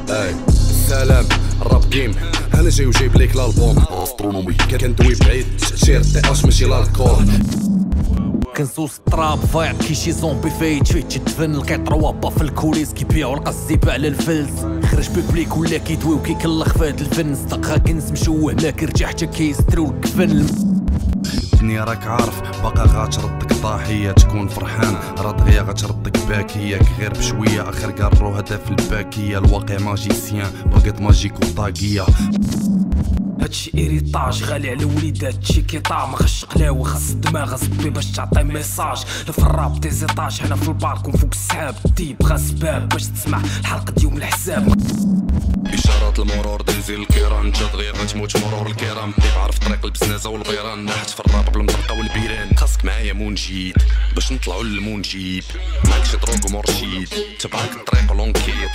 اي السلام الراب جيم انا جاي وجايب ليك الالبوم استرونومي كندوي بعيد تأثير الطياش ماشي الالكول كنسوس التراب فايض كي شي زومبي فايت فيه تدفن لقيت روابا في الكوليس كيبيعو القزيبة على الفلس خرج بيبليك ولا كيدوي وكيكلخ فهاد الفن صدقها كنز مشوه ما كيرجع حتى كيسترو الكفن الدنيا راك عارف باقا غاتردك طاحية تكون فرحان راه دغيا غتردك باكية غير بشوية اخر قارو هدف الباكية الواقع ماجيسيان بقات ماجيك وطاقية هادشي إيريطاج غالي على وليدات هادشي كيطا ما خصش قلاوة خاص الدماغ صبي باش تعطي ميساج لا في الراب تيزيطاج حنا في الباركون فوق السحاب الديب خاص باب باش تسمع الحلقة ديوم الحساب اشارات المرور دنزل الكيران جا دغيا غتموت مرور الكرام ديب عارف طريق البسنازه والبيران نحت في الراب بالمطرقه والبيران خاصك معايا منجيد باش نطلعوا للمنجيب معاك شي دروك ومرشيد تبعك الطريق لونكيط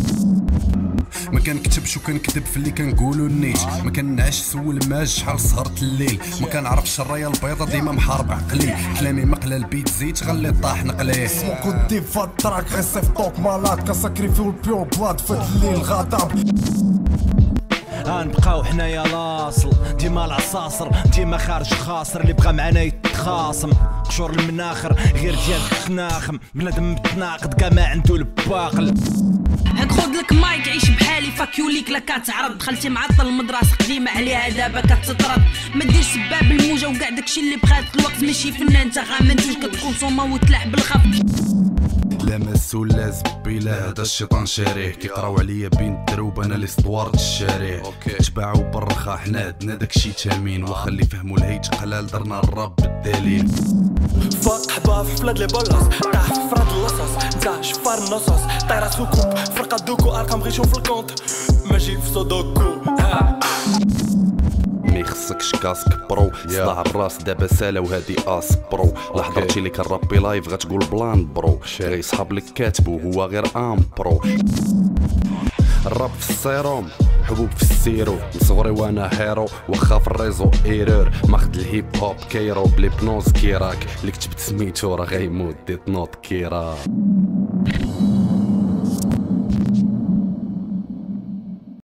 ما كنكتبش وكنكذب في اللي كنقولو النيت ما كنعش سول ماج شحال سهرت الليل ما كنعرفش الرايه البيضه ديما محارب عقلي كلامي مقلى البيت زيت غلي طاح نقليه سموكو ديب فهاد التراك غير سيف طوك مالات كساكريفيو البيور بلاد فهاد الليل غضب غنبقاو حنايا لاصل ديما العصاصر ديما خارج خاسر اللي بقى معانا يتخاصم قشور المناخر غير ديال التناخم بنادم متناقض كاع ما عنده الباقل هاك خذ لك مايك عيش بحالي فاكيو ليك لا كتعرض دخلتي معطل المدرسه قديمه عليها دابا كتطرد ما ديرش سباب الموجه وكاع داكشي اللي بغات الوقت ماشي فنان انت غامنتوش كتكونسوما وتلعب بالخف لا مسول لا زبيله هذا الشيطان شاريه كيقراو عليا بين الدروب انا ليستوار الشارع تباعوا بالرخا حنا عندنا داكشي تامين واخا اللي فهموا الهيج قلال درنا الراب بالدليل فاق حباب حفلات لي بلاص طاح في فراد اللصاص نتا شفار النصاص طايره سوكوب فرقه دوكو ارقام غير شوف الكونت ماشي في صدوكو مي خصكش كاسك برو صداع الراس دابا سالا وهادي اس برو لا حضرتي لي كنرابي لايف غتقول بلان برو غيصحاب لك كاتبو هو غير ام برو الراب في السيروم حبوب في السيرو من صغري وانا هيرو واخا في الريزو ايرور ماخد الهيب هوب كيرو بلي بنوز كيراك اللي كتبت سميتو راه غيموت ديت نوت كيرا